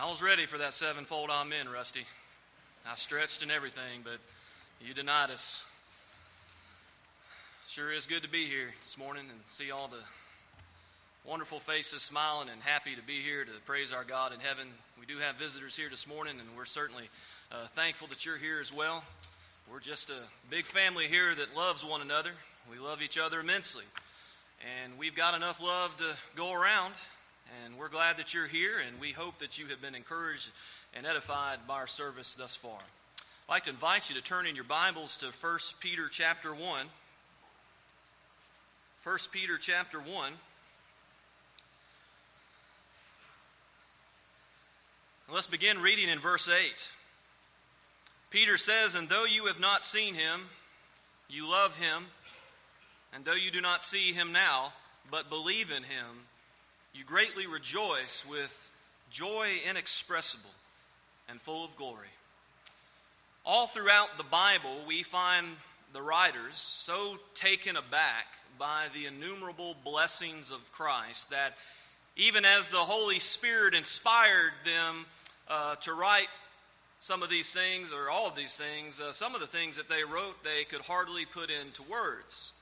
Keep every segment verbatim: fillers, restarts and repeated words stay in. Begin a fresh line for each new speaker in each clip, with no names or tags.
I was ready for that sevenfold amen, Rusty. I stretched and everything, but you denied us. Sure is good to be here this morning and see all the wonderful faces smiling and happy to be here to praise our God in heaven. We do have visitors here this morning, and we're certainly uh, thankful that you're here as well. We're just a big family here that loves one another. We love each other immensely, and we've got enough love to go around. And we're glad that you're here, and we hope that you have been encouraged and edified by our service thus far. I'd like to invite you to turn in your Bibles to First Peter chapter one. First Peter chapter one. Let's begin reading in verse eight. Peter says, "And though you have not seen him, you love him. And though you do not see him now, but believe in him, you greatly rejoice with joy inexpressible and full of glory." All throughout the Bible, we find the writers so taken aback by the innumerable blessings of Christ that even as the Holy Spirit inspired them uh, to write some of these things, or all of these things, uh, some of the things that they wrote, they could hardly put into words.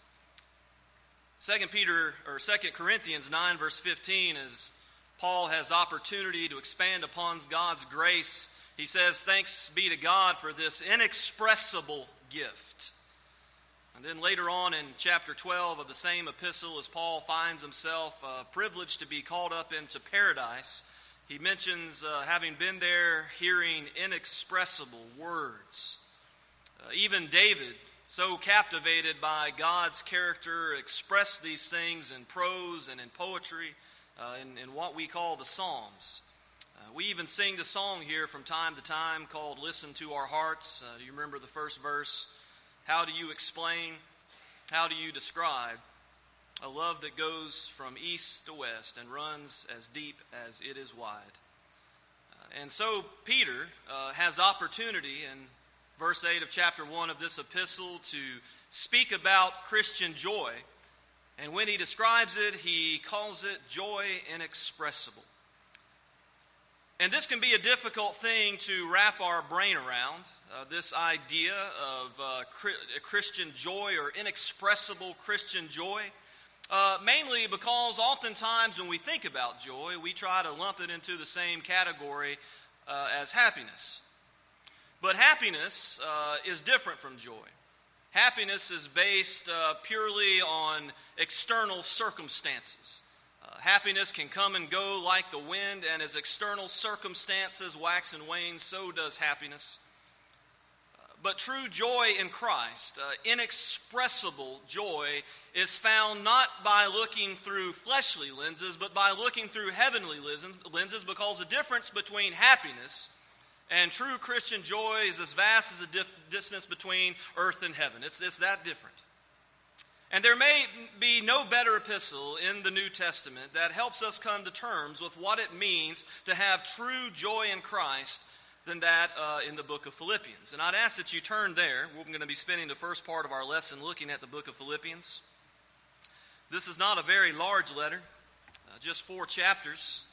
Second Peter or Second Corinthians nine verse fifteen, as Paul has opportunity to expand upon God's grace, he says, "Thanks be to God for this inexpressible gift." And then later on in chapter twelve of the same epistle, as Paul finds himself uh, privileged to be called up into paradise, he mentions uh, having been there hearing inexpressible words. Uh, even David, so captivated by God's character, expressed these things in prose and in poetry, uh, in, in what we call the Psalms. Uh, we even sing the song here from time to time called "Listen to Our Hearts." Uh, do you remember the first verse? How do you explain, how do you describe a love that goes from east to west and runs as deep as it is wide? Uh, and so Peter uh, has opportunity in verse eight of chapter one of this epistle to speak about Christian joy. And when he describes it, he calls it joy inexpressible. And this can be a difficult thing to wrap our brain around, uh, this idea of uh, Christian joy or inexpressible Christian joy. Uh, mainly because oftentimes when we think about joy, we try to lump it into the same category uh, as happiness. But happiness uh, is different from joy. Happiness is based uh, purely on external circumstances. Uh, happiness can come and go like the wind, and as external circumstances wax and wane, so does happiness. Uh, but true joy in Christ, uh, inexpressible joy, is found not by looking through fleshly lenses, but by looking through heavenly lenses, because the difference between happiness and true Christian joy is as vast as the dif- distance between earth and heaven. It's, it's that different. And there may be no better epistle in the New Testament that helps us come to terms with what it means to have true joy in Christ than that uh, in the book of Philippians. And I'd ask that you turn there. We're going to be spending the first part of our lesson looking at the book of Philippians. This is not a very large letter, uh, just four chapters.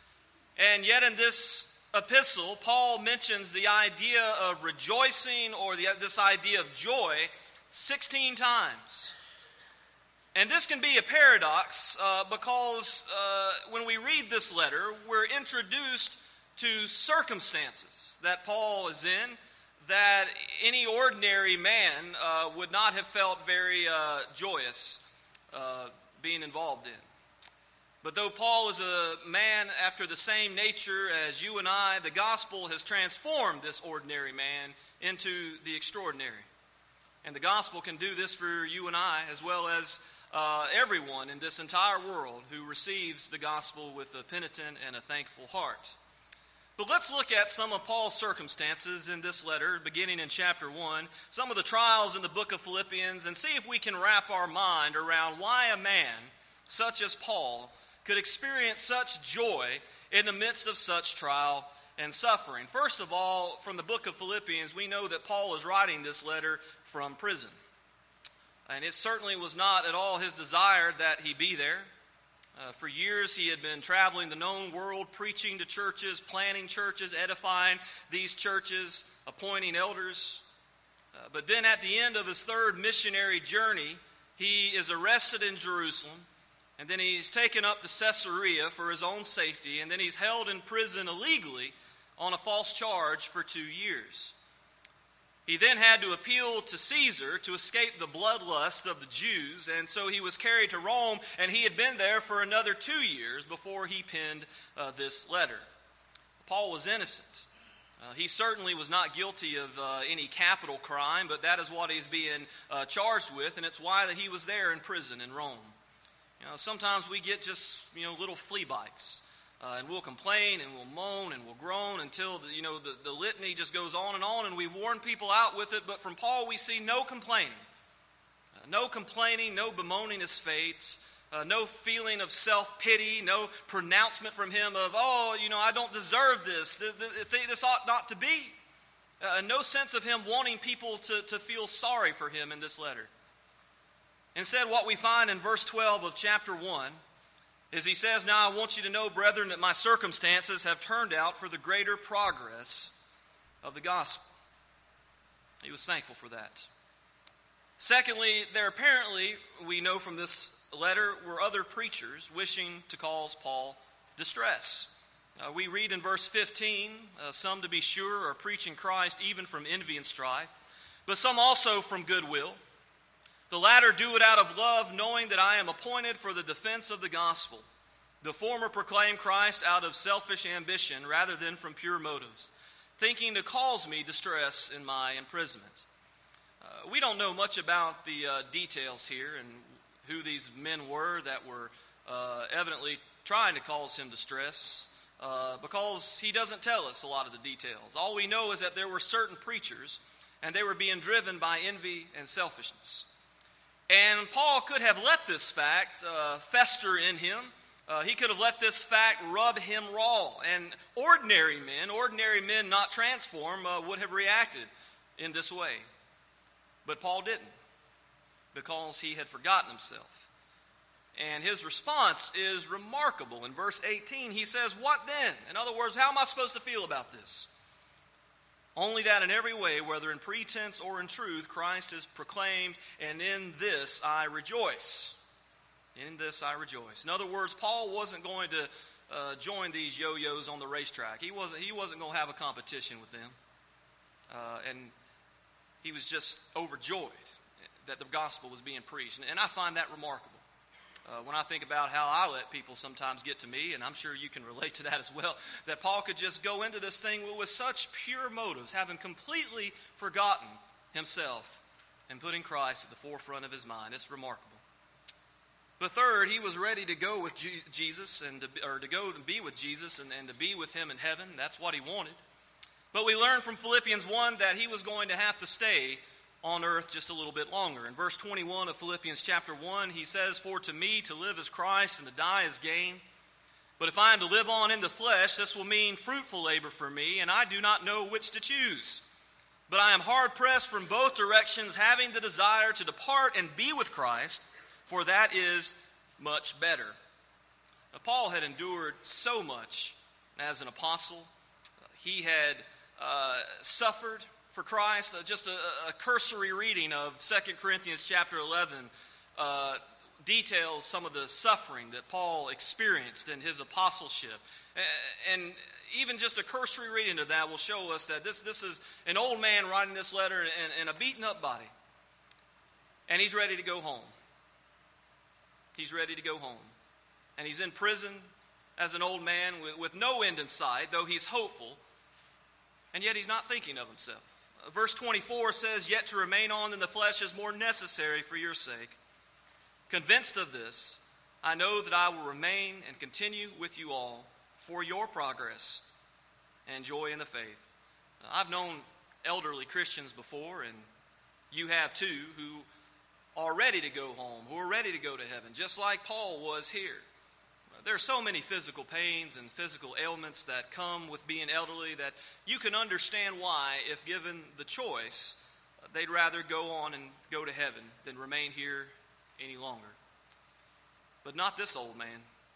And yet in this epistle, Paul mentions the idea of rejoicing, or the, this idea of joy, sixteen times. And this can be a paradox uh, because uh, when we read this letter, we're introduced to circumstances that Paul is in that any ordinary man uh, would not have felt very uh, joyous uh, being involved in. But though Paul is a man after the same nature as you and I, the gospel has transformed this ordinary man into the extraordinary. And the gospel can do this for you and I, as well as uh, everyone in this entire world who receives the gospel with a penitent and a thankful heart. But let's look at some of Paul's circumstances in this letter, beginning in chapter one, some of the trials in the book of Philippians, and see if we can wrap our mind around why a man such as Paul could experience such joy in the midst of such trial and suffering. First of all, from the book of Philippians, we know that Paul is writing this letter from prison. And it certainly was not at all his desire that he be there. Uh, for years, he had been traveling the known world, preaching to churches, planting churches, edifying these churches, appointing elders. Uh, but then at the end of his third missionary journey, he is arrested in Jerusalem, and then he's taken up to Caesarea for his own safety, and then he's held in prison illegally on a false charge for two years. He then had to appeal to Caesar to escape the bloodlust of the Jews, and so he was carried to Rome, and he had been there for another two years before he penned uh, this letter. Paul was innocent. Uh, he certainly was not guilty of uh, any capital crime, but that is what he's being uh, charged with, and it's why that he was there in prison in Rome. You know, sometimes we get just, you know, little flea bites. Uh, and we'll complain and we'll moan and we'll groan until the, you know the, the litany just goes on and on, and we warn people out with it. But from Paul we see no complaining. Uh, no complaining, no bemoaning his fate, uh, no feeling of self-pity, no pronouncement from him of, oh, you know, I don't deserve this. This, this, this ought not to be. Uh, no sense of him wanting people to, to feel sorry for him in this letter. Instead, what we find in verse twelve of chapter one is he says, now I want you to know, brethren, that my circumstances have turned out for the greater progress of the gospel. He was thankful for that. Secondly, there apparently, we know from this letter, were other preachers wishing to cause Paul distress. Uh, we read in verse fifteen, uh, some to be sure are preaching Christ even from envy and strife, but some also from goodwill. The latter do it out of love, knowing that I am appointed for the defense of the gospel. The former proclaim Christ out of selfish ambition rather than from pure motives, thinking to cause me distress in my imprisonment. Uh, we don't know much about the uh, details here and who these men were that were uh, evidently trying to cause him distress, uh, because he doesn't tell us a lot of the details. All we know is that there were certain preachers, and they were being driven by envy and selfishness. And Paul could have let this fact uh, fester in him. Uh, he could have let this fact rub him raw. And ordinary men, ordinary men not transformed, uh, would have reacted in this way. But Paul didn't, because he had forgotten himself. And his response is remarkable. In verse eighteen, he says, what then? In other words, how am I supposed to feel about this? Only that in every way, whether in pretense or in truth, Christ is proclaimed, and in this I rejoice. In this I rejoice. In other words, Paul wasn't going to uh, join these yo-yos on the racetrack. He wasn't, he wasn't going to have a competition with them. Uh, and he was just overjoyed that the gospel was being preached. And I find that remarkable. Uh, when I think about how I let people sometimes get to me, and I'm sure you can relate to that as well, that Paul could just go into this thing with such pure motives, having completely forgotten himself and putting Christ at the forefront of his mind. It's remarkable. But third, he was ready to go with G- Jesus, and to, or to go and be with Jesus and, and to be with him in heaven. That's what he wanted. But we learn from Philippians one that he was going to have to stay on earth just a little bit longer. In verse twenty-one of Philippians chapter one, he says, for to me to live is Christ and to die is gain. But if I am to live on in the flesh, this will mean fruitful labor for me, and I do not know which to choose. But I am hard pressed from both directions, having the desire to depart and be with Christ, for that is much better. Now, Paul had endured so much as an apostle. He had uh, suffered for Christ. Uh, just a, a cursory reading of Second Corinthians chapter eleven uh, details some of the suffering that Paul experienced in his apostleship. And even just a cursory reading of that will show us that this, this is an old man writing this letter in, in a beaten up body. And he's ready to go home. He's ready to go home. And he's in prison as an old man with, with no end in sight, though he's hopeful. And yet he's not thinking of himself. Verse twenty-four says, yet to remain on in the flesh is more necessary for your sake. Convinced of this, I know that I will remain and continue with you all for your progress and joy in the faith. I've known elderly Christians before, and you have too, who are ready to go home, who are ready to go to heaven, just like Paul was here. There are so many physical pains and physical ailments that come with being elderly that you can understand why, if given the choice, they'd rather go on and go to heaven than remain here any longer. But not this old man.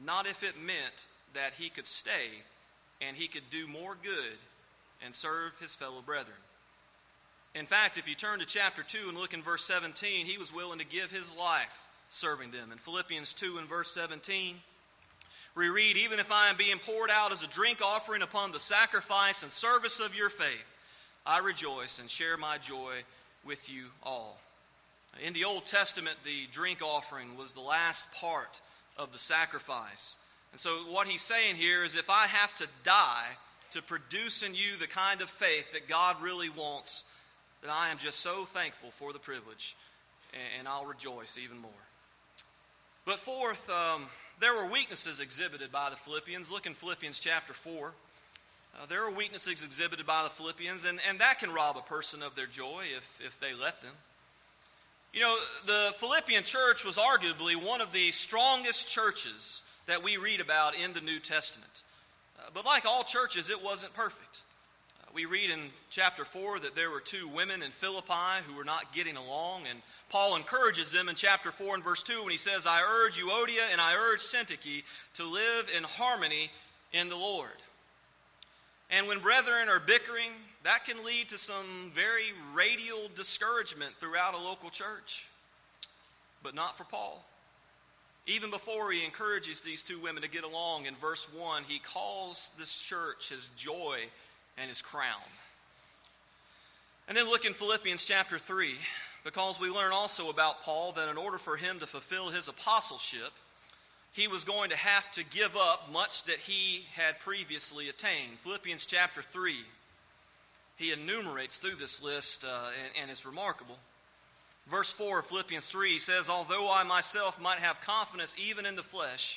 not if it meant that he could stay and he could do more good and serve his fellow brethren. In fact, if you turn to chapter two and look in verse seventeen, he was willing to give his life serving them. In Philippians two and verse seventeen, we read, "Even if I am being poured out as a drink offering upon the sacrifice and service of your faith, I rejoice and share my joy with you all." In the Old Testament, the drink offering was the last part of the sacrifice. And so what he's saying here is, if I have to die to produce in you the kind of faith that God really wants, then I am just so thankful for the privilege, and I'll rejoice even more. But fourth, um, there were weaknesses exhibited by the Philippians. Look in Philippians chapter four. Uh, there are weaknesses exhibited by the Philippians, and, and that can rob a person of their joy if, if they let them. You know, the Philippian church was arguably one of the strongest churches that we read about in the New Testament. Uh, but like all churches, it wasn't perfect. Uh, we read in chapter four that there were two women in Philippi who were not getting along, and Paul encourages them in chapter four and verse two when he says, "I urge Euodia and I urge Syntyche to live in harmony in the Lord." And when brethren are bickering, that can lead to some very radial discouragement throughout a local church. But not for Paul. Even before he encourages these two women to get along, in verse one, he calls this church his joy and his crown. And then look in Philippians chapter three, because we learn also about Paul that in order for him to fulfill his apostleship, he was going to have to give up much that he had previously attained. Philippians chapter three, he enumerates through this list, uh, and, and it's remarkable. Verse four of Philippians three says, "Although I myself might have confidence even in the flesh,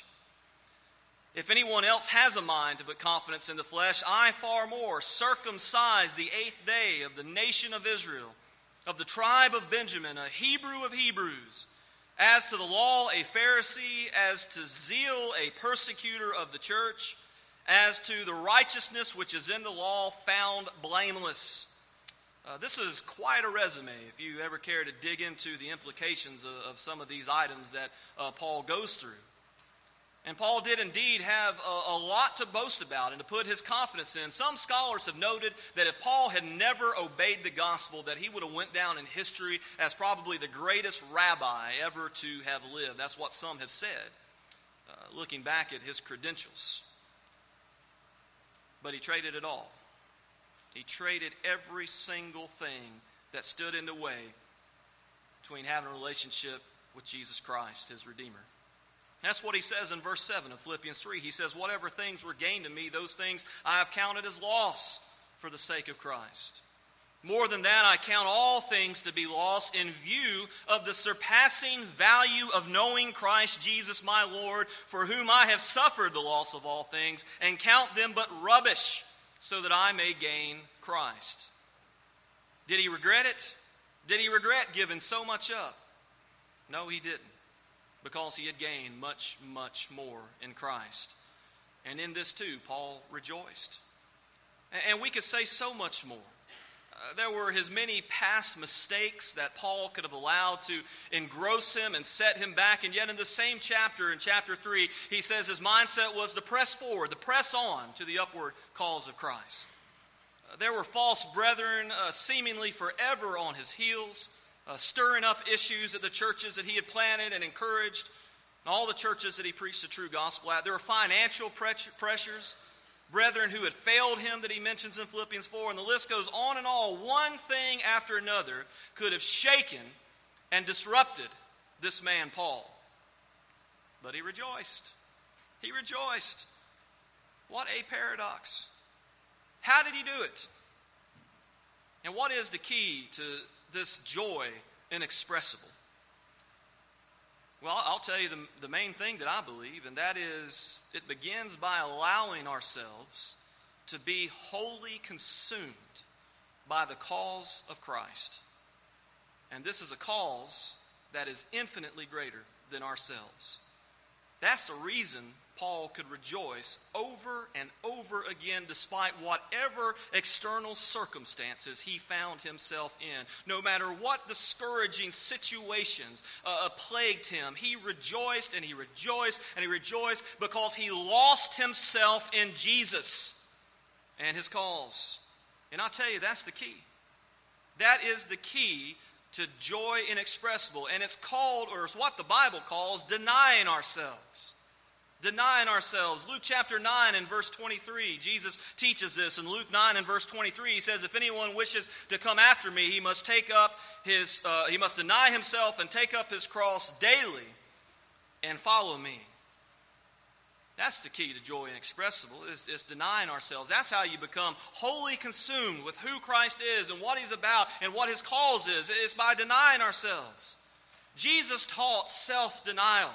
if anyone else has a mind to put confidence in the flesh, I far more, circumcised the eighth day of the nation of Israel, of the tribe of Benjamin, a Hebrew of Hebrews, as to the law, a Pharisee, as to zeal, a persecutor of the church, as to the righteousness which is in the law, found blameless." Uh, this is quite a resume if you ever care to dig into the implications of, of some of these items that uh, Paul goes through. And Paul did indeed have a, a lot to boast about and to put his confidence in. Some scholars have noted that if Paul had never obeyed the gospel, that he would have went down in history as probably the greatest rabbi ever to have lived. That's what some have said, uh, looking back at his credentials. But he traded it all. He traded every single thing that stood in the way between having a relationship with Jesus Christ, his Redeemer. That's what he says in verse seven of Philippians three. He says, "Whatever things were gained to me, those things I have counted as loss for the sake of Christ. More than that, I count all things to be loss in view of the surpassing value of knowing Christ Jesus my Lord, for whom I have suffered the loss of all things, and count them but rubbish, so that I may gain Christ." Did he regret it? Did he regret giving so much up? No, he didn't, because he had gained much, much more in Christ. And in this too, Paul rejoiced. And we could say so much more. Uh, there were his many past mistakes that Paul could have allowed to engross him and set him back. And yet in the same chapter, in chapter three, he says his mindset was to press forward, to press on to the upward calls of Christ. Uh, there were false brethren uh, seemingly forever on his heels, uh, stirring up issues at the churches that he had planted and encouraged, and all the churches that he preached the true gospel at. There were financial pressures, brethren who had failed him that he mentions in Philippians four, and the list goes on and on. One thing after another could have shaken and disrupted this man Paul. But he rejoiced. He rejoiced. What a paradox. How did he do it? And what is the key to this joy inexpressible? Well, I'll tell you the, the main thing that I believe, and that is it begins by allowing ourselves to be wholly consumed by the cause of Christ. And this is a cause that is infinitely greater than ourselves. That's the reason Paul could rejoice over and over again despite whatever external circumstances he found himself in. No matter what discouraging situations uh, plagued him, he rejoiced and he rejoiced and he rejoiced because he lost himself in Jesus and his cause. And I'll tell you, that's the key. That is the key to joy inexpressible. And it's called, or it's what the Bible calls, denying ourselves. Denying ourselves. Luke chapter nine and verse twenty-three, Jesus teaches this. In Luke nine and verse twenty-three, he says, if anyone wishes to come after me, he must take up his, uh, he must deny himself and take up his cross daily and follow me. That's the key to joy inexpressible, is, is denying ourselves. That's how you become wholly consumed with who Christ is and what he's about and what his cause is. It's by denying ourselves. Jesus taught self-denial.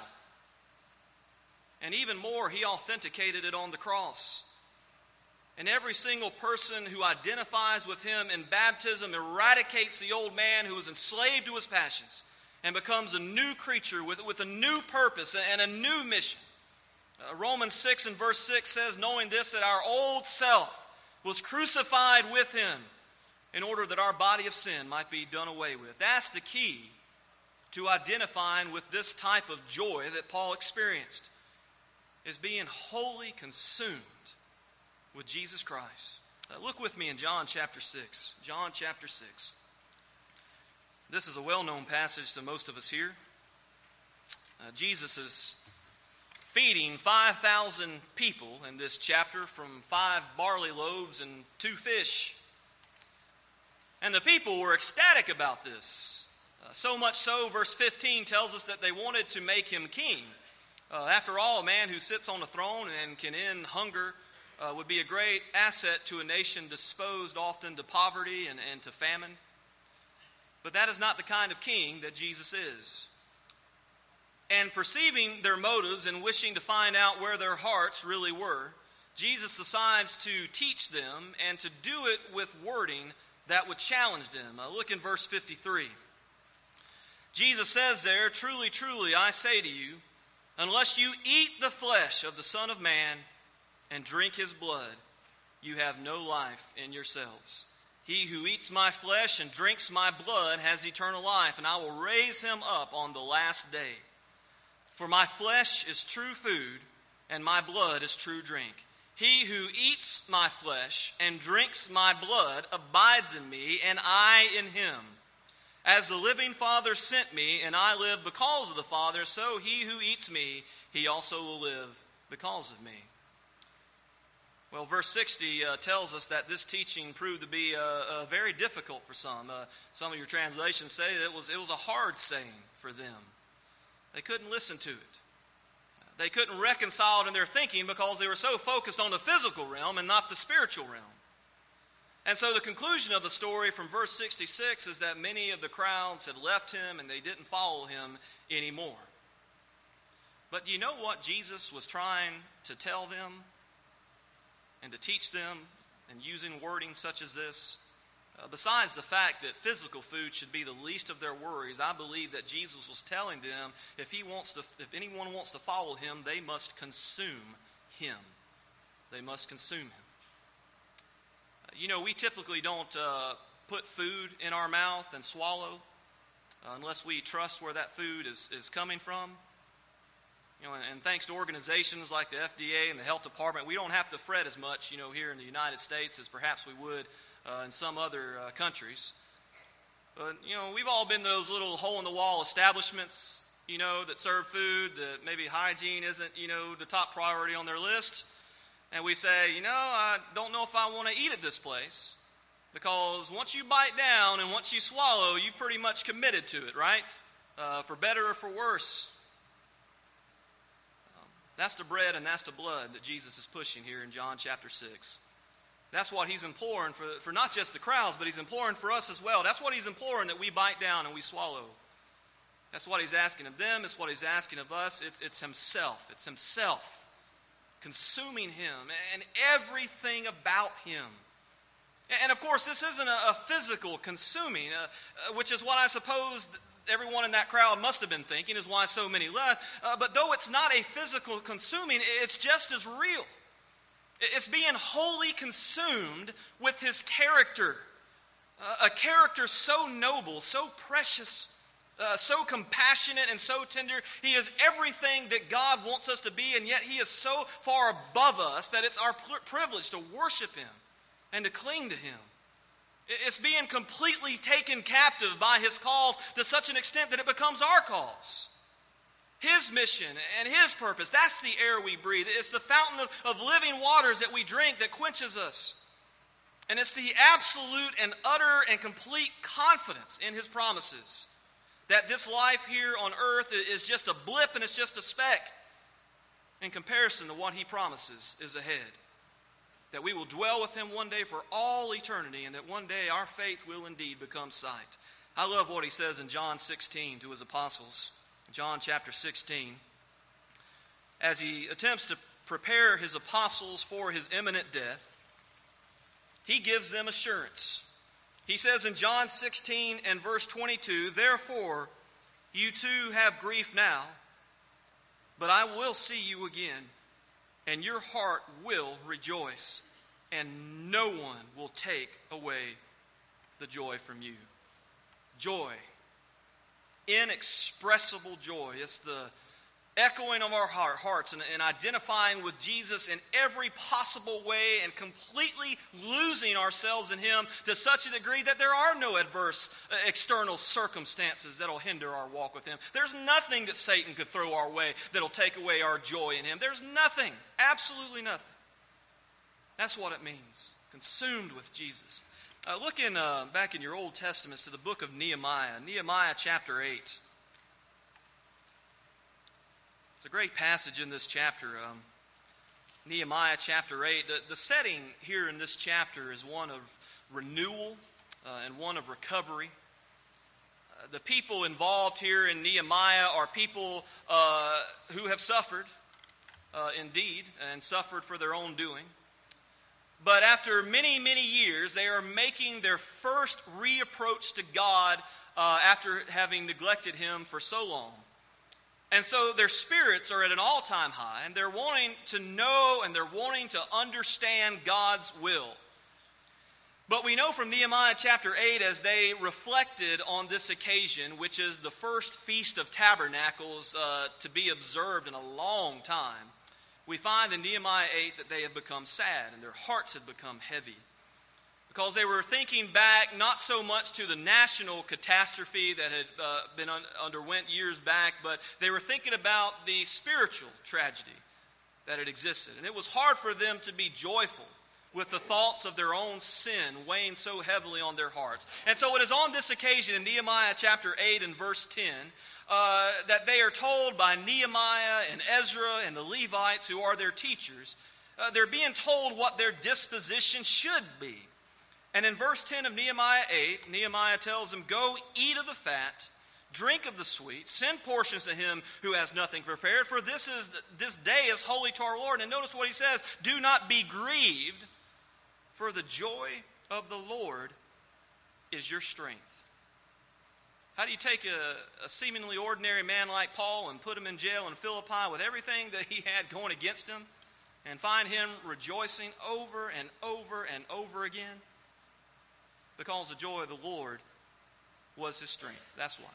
And even more, he authenticated it on the cross. And every single person who identifies with him in baptism eradicates the old man who is enslaved to his passions and becomes a new creature with, with a new purpose and a new mission. Uh, Romans six and verse six says, knowing this, that our old self was crucified with him in order that our body of sin might be done away with. That's the key to identifying with this type of joy that Paul experienced, is being wholly consumed with Jesus Christ. Uh, look with me in John chapter six. John chapter six. This is a well-known passage to most of us here. Uh, Jesus is feeding five thousand people in this chapter from five barley loaves and two fish. And the people were ecstatic about this. Uh, so much so, verse fifteen tells us that they wanted to make him king. Uh, after all, a man who sits on a throne and can end hunger uh, would be a great asset to a nation disposed often to poverty and, and to famine. But that is not the kind of king that Jesus is. And perceiving their motives and wishing to find out where their hearts really were, Jesus decides to teach them and to do it with wording that would challenge them. Uh, look in verse fifty-three. Jesus says there, truly, truly, I say to you, unless you eat the flesh of the Son of Man and drink his blood, you have no life in yourselves. He who eats my flesh and drinks my blood has eternal life, and I will raise him up on the last day. For my flesh is true food, and my blood is true drink. He who eats my flesh and drinks my blood abides in me, and I in him. As the living Father sent me, and I live because of the Father, so he who eats me, he also will live because of me. Well, verse sixty uh, tells us that this teaching proved to be uh, uh, very difficult for some. Uh, some of your translations say that it was, it was a hard saying for them. They couldn't listen to it. They couldn't reconcile it in their thinking because they were so focused on the physical realm and not the spiritual realm. And so the conclusion of the story from verse sixty-six is that many of the crowds had left him and they didn't follow him anymore. But you know what Jesus was trying to tell them and to teach them, and using wording such as this? Uh, besides the fact that physical food should be the least of their worries, I believe that Jesus was telling them if he wants to, if anyone wants to follow him, they must consume him. They must consume him. You know, we typically don't uh, put food in our mouth and swallow uh, unless we trust where that food is, is coming from. You know, and, and thanks to organizations like the F D A and the Health Department, we don't have to fret as much, you know, here in the United States as perhaps we would uh, in some other uh, countries. But, you know, we've all been to those little hole-in-the-wall establishments, you know, that serve food that maybe hygiene isn't, you know, the top priority on their list. And we say, you know, I don't know if I want to eat at this place, because once you bite down and once you swallow, you've pretty much committed to it, right? Uh, for better or for worse. Um, that's the bread and that's the blood that Jesus is pushing here in John chapter six. That's what he's imploring for, for not just the crowds, but he's imploring for us as well. That's what he's imploring, that we bite down and we swallow. That's what he's asking of them. It's what he's asking of us. It's, it's himself. It's himself. Consuming him and everything about him. And of course, this isn't a, a physical consuming, uh, uh, which is what I suppose everyone in that crowd must have been thinking, is why so many left. Uh, but though it's not a physical consuming, it's just as real. It's being wholly consumed with his character. Uh, a character so noble, so precious, uh, so compassionate and so tender. He is everything that God wants us to be, and yet he is so far above us that it's our privilege to worship him and to cling to him. It's being completely taken captive by his calls to such an extent that it becomes our cause. His mission and his purpose, that's the air we breathe. It's the fountain of, of living waters that we drink that quenches us. And it's the absolute and utter and complete confidence in his promises that this life here on earth is just a blip and it's just a speck in comparison to what he promises is ahead. That we will dwell with him one day for all eternity, and that one day our faith will indeed become sight. I love what he says in John sixteen to his apostles. John chapter sixteen, as he attempts to prepare his apostles for his imminent death, he gives them assurance. He says in John sixteen and verse twenty-two, "Therefore you too have grief now, but I will see you again, and your heart will rejoice, and no one will take away the joy from you." Joy. Inexpressible joy. It's the echoing of our heart, hearts and, and identifying with Jesus in every possible way and completely losing ourselves in him to such a degree that there are no adverse uh, external circumstances that will hinder our walk with him. There's nothing that Satan could throw our way that will take away our joy in him. There's nothing. Absolutely nothing. That's what it means. Consumed with Jesus. Uh, look in uh, back in your Old Testaments to the book of Nehemiah. Nehemiah chapter eight. It's a great passage in this chapter. Um, Nehemiah chapter eight. The, the setting here in this chapter is one of renewal uh, and one of recovery. Uh, the people involved here in Nehemiah are people uh, who have suffered, uh, indeed, and suffered for their own doing. But after many, many years, they are making their first reapproach to God uh, after having neglected him for so long. And so their spirits are at an all-time high, and they're wanting to know and they're wanting to understand God's will. But we know from Nehemiah chapter eight, as they reflected on this occasion, which is the first Feast of Tabernacles uh, to be observed in a long time, we find in Nehemiah eight that they have become sad and their hearts have become heavy. Because they were thinking back not so much to the national catastrophe that had uh, been un- underwent years back, but they were thinking about the spiritual tragedy that had existed. And it was hard for them to be joyful with the thoughts of their own sin weighing so heavily on their hearts. And so it is on this occasion in Nehemiah chapter eight and verse ten uh, that they are told by Nehemiah and Ezra and the Levites, who are their teachers, uh, they're being told what their disposition should be. And in verse ten of Nehemiah eight, Nehemiah tells them, "Go eat of the fat, drink of the sweet, send portions to him who has nothing prepared, for this is this day is holy to our Lord." And notice what he says, "Do not be grieved, for the joy of the Lord is your strength." How do you take a, a seemingly ordinary man like Paul and put him in jail in Philippi with everything that he had going against him and find him rejoicing over and over and over again? Because the joy of the Lord was his strength. That's why.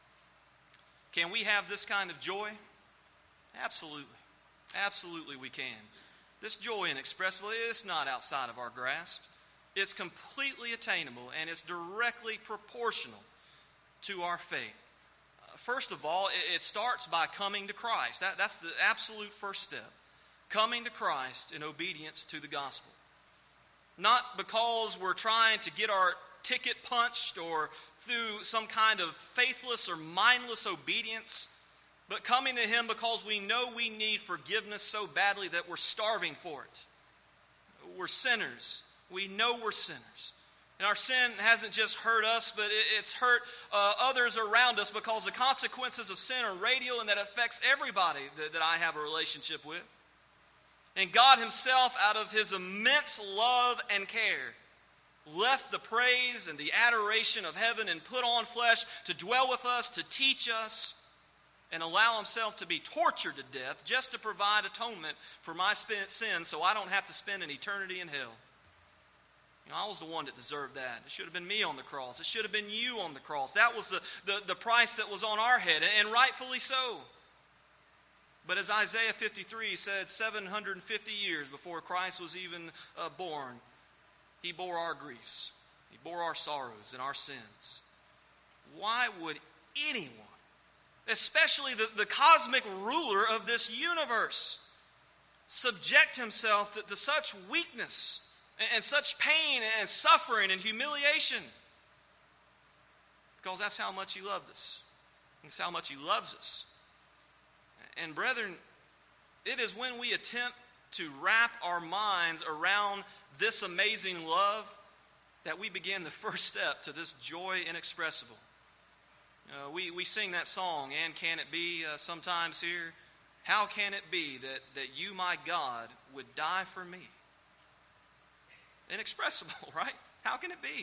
Can we have this kind of joy? Absolutely. Absolutely we can. This joy inexpressible is not outside of our grasp. It's completely attainable, and it's directly proportional to our faith. Uh, first of all, it, it starts by coming to Christ. That, that's the absolute first step. Coming to Christ in obedience to the gospel. Not because we're trying to get our ticket punched or through some kind of faithless or mindless obedience, but coming to him because we know we need forgiveness so badly that we're starving for it. We're sinners. We know we're sinners. And our sin hasn't just hurt us, but it's hurt uh, others around us, because the consequences of sin are radial, and that affects everybody that, that I have a relationship with. And God himself, out of his immense love and care, left the praise and the adoration of heaven and put on flesh to dwell with us, to teach us, and allow himself to be tortured to death just to provide atonement for my sins so I don't have to spend an eternity in hell. You know, I was the one that deserved that. It should have been me on the cross. It should have been you on the cross. That was the, the, the price that was on our head, and rightfully so. But as Isaiah fifty-three said, seven hundred fifty years before Christ was even uh, born, he bore our griefs. He bore our sorrows and our sins. Why would anyone, especially the, the cosmic ruler of this universe, subject himself to, to such weakness and, and such pain and suffering and humiliation? Because that's how much he loved us. That's how much he loves us. And brethren, it is when we attempt to wrap our minds around this amazing love that we begin the first step to this joy inexpressible. Uh, we, we sing that song, and can it be, uh, sometimes here? How can it be that, that you, my God, would die for me? Inexpressible, right? How can it be?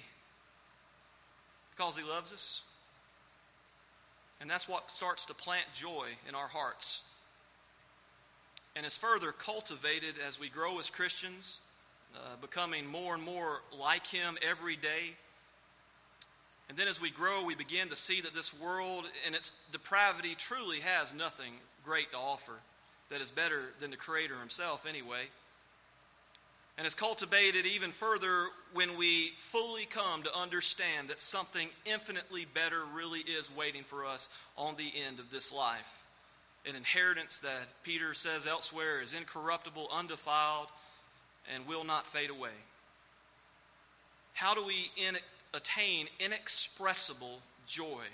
Because he loves us. And that's what starts to plant joy in our hearts. And is further cultivated as we grow as Christians, uh, becoming more and more like him every day. And then as we grow, we begin to see that this world and its depravity truly has nothing great to offer that is better than the Creator himself anyway. And is cultivated even further when we fully come to understand that something infinitely better really is waiting for us on the end of this life. An inheritance that Peter says elsewhere is incorruptible, undefiled, and will not fade away. How do we in, attain inexpressible joy?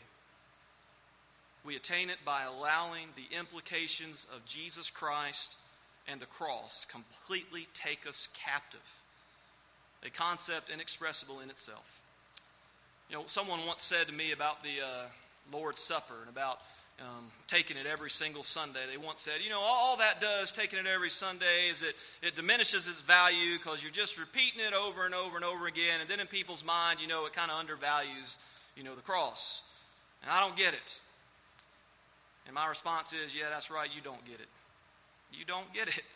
We attain it by allowing the implications of Jesus Christ and the cross completely take us captive. A concept inexpressible in itself. You know, someone once said to me about the uh, Lord's Supper and about um, taking it every single Sunday. They once said, you know, all, all that does, taking it every Sunday, is it, it diminishes its value because you're just repeating it over and over and over again. And then in people's mind, you know, it kind of undervalues, you know, the cross. And I don't get it. And my response is, yeah, that's right, you don't get it. You don't get it.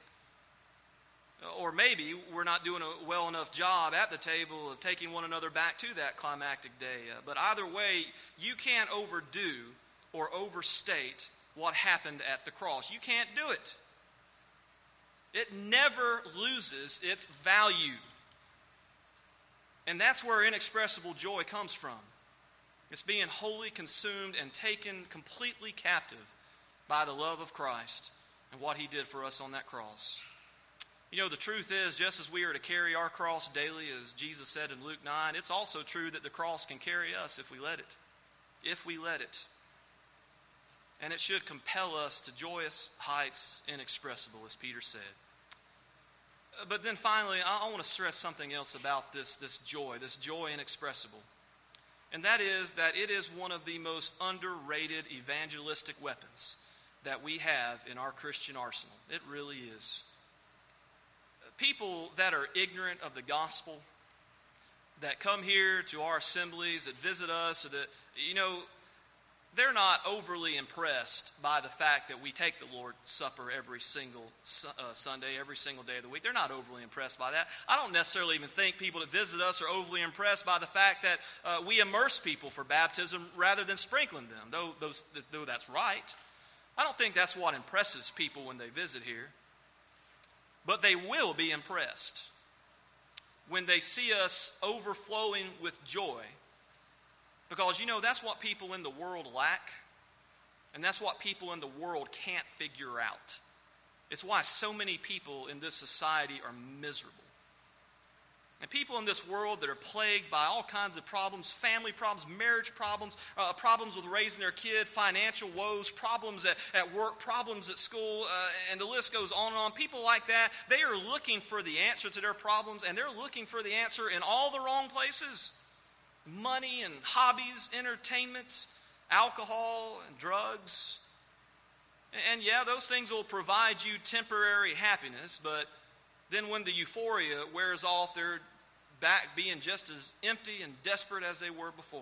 Or maybe we're not doing a well enough job at the table of taking one another back to that climactic day. Uh, but either way, you can't overdo or overstate what happened at the cross. You can't do it. It never loses its value. And that's where inexpressible joy comes from. It's being wholly consumed and taken completely captive by the love of Christ and what he did for us on that cross. You know, the truth is, just as we are to carry our cross daily, as Jesus said in Luke nine, it's also true that the cross can carry us if we let it. If we let it. And it should compel us to joyous heights inexpressible, as Peter said. But then finally, I want to stress something else about this, this joy, this joy inexpressible. And that is that it is one of the most underrated evangelistic weapons that we have in our Christian arsenal. It really is. People that are ignorant of the gospel, that come here to our assemblies, that visit us, or that, you know, they're not overly impressed by the fact that we take the Lord's Supper every single uh, Sunday, every single day of the week. They're not overly impressed by that. I don't necessarily even think people that visit us are overly impressed by the fact that uh, we immerse people for baptism rather than sprinkling them, though, those, though that's right. I don't think that's what impresses people when they visit here. But they will be impressed when they see us overflowing with joy. Because, you know, that's what people in the world lack. And that's what people in the world can't figure out. It's why so many people in this society are miserable. And people in this world that are plagued by all kinds of problems, family problems, marriage problems, uh, problems with raising their kid, financial woes, problems at, at work, problems at school, uh, and the list goes on and on. People like that, they are looking for the answer to their problems, and they're looking for the answer in all the wrong places. Money and hobbies, entertainment, alcohol and drugs. And yeah, those things will provide you temporary happiness, but then when the euphoria wears off, they're back being just as empty and desperate as they were before.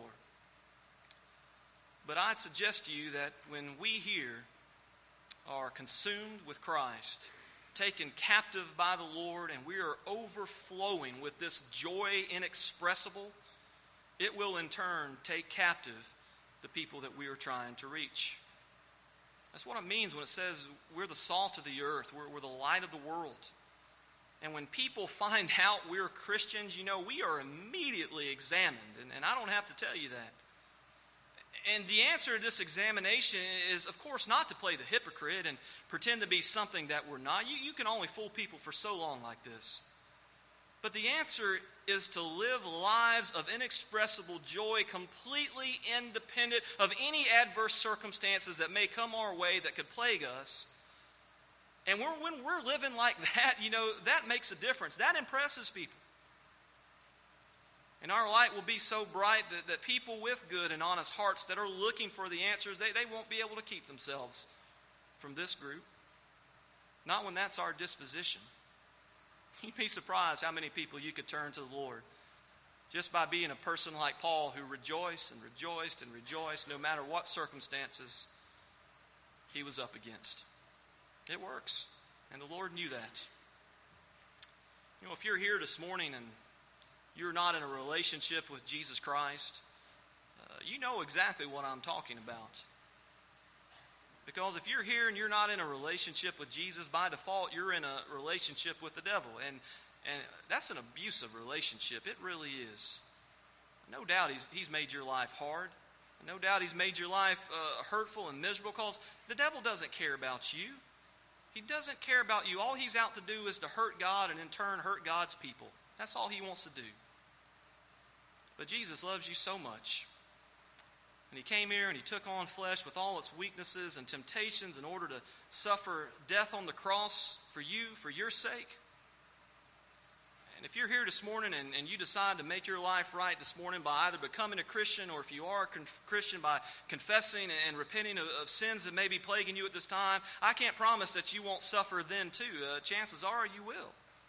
But I'd suggest to you that when we here are consumed with Christ, taken captive by the Lord, and we are overflowing with this joy inexpressible, it will in turn take captive the people that we are trying to reach. That's what it means when it says we're the salt of the earth, we're, we're the light of the world. And when people find out we're Christians, you know, we are immediately examined. And, and I don't have to tell you that. And the answer to this examination is, of course, not to play the hypocrite and pretend to be something that we're not. You, you can only fool people for so long like this. But the answer is to live lives of inexpressible joy, completely independent of any adverse circumstances that may come our way that could plague us. And we're, when we're living like that, you know, that makes a difference. That impresses people. And our light will be so bright that, that people with good and honest hearts that are looking for the answers, they, they won't be able to keep themselves from this group. Not when that's our disposition. You'd be surprised how many people you could turn to the Lord just by being a person like Paul who rejoiced and rejoiced and rejoiced no matter what circumstances he was up against. It works, and the Lord knew that. You know, if you're here this morning and you're not in a relationship with Jesus Christ, uh, you know exactly what I'm talking about. Because if you're here and you're not in a relationship with Jesus, by default, you're in a relationship with the devil. And, and that's an abusive relationship. It really is. No doubt he's, he's made your life hard. No doubt he's made your life uh, hurtful and miserable, because the devil doesn't care about you. He doesn't care about you. All he's out to do is to hurt God and in turn hurt God's people. That's all he wants to do. But Jesus loves you so much. And he came here and he took on flesh with all its weaknesses and temptations in order to suffer death on the cross for you, for your sake. And if you're here this morning and, and you decide to make your life right this morning by either becoming a Christian, or if you are a con- Christian by confessing and, and repenting of, of sins that may be plaguing you at this time, I can't promise that you won't suffer then too. Uh, chances are you will.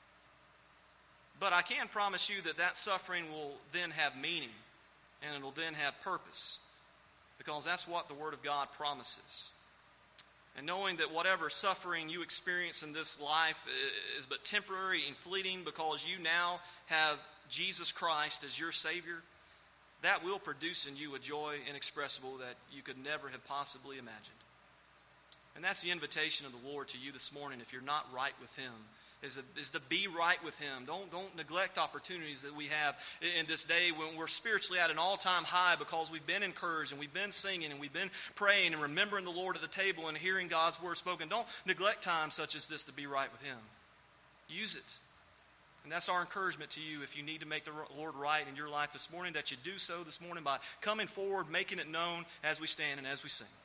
But I can promise you that that suffering will then have meaning, and it will then have purpose, because that's what the Word of God promises. And knowing that whatever suffering you experience in this life is but temporary and fleeting, because you now have Jesus Christ as your Savior, that will produce in you a joy inexpressible that you could never have possibly imagined. And that's the invitation of the Lord to you this morning, if you're not right with Him, is, a, is to be right with Him. Don't, don't neglect opportunities that we have in this day when we're spiritually at an all-time high, because we've been encouraged and we've been singing and we've been praying and remembering the Lord at the table and hearing God's word spoken. Don't neglect times such as this to be right with Him. Use it. And that's our encouragement to you, if you need to make the Lord right in your life this morning, that you do so this morning by coming forward, making it known as we stand and as we sing.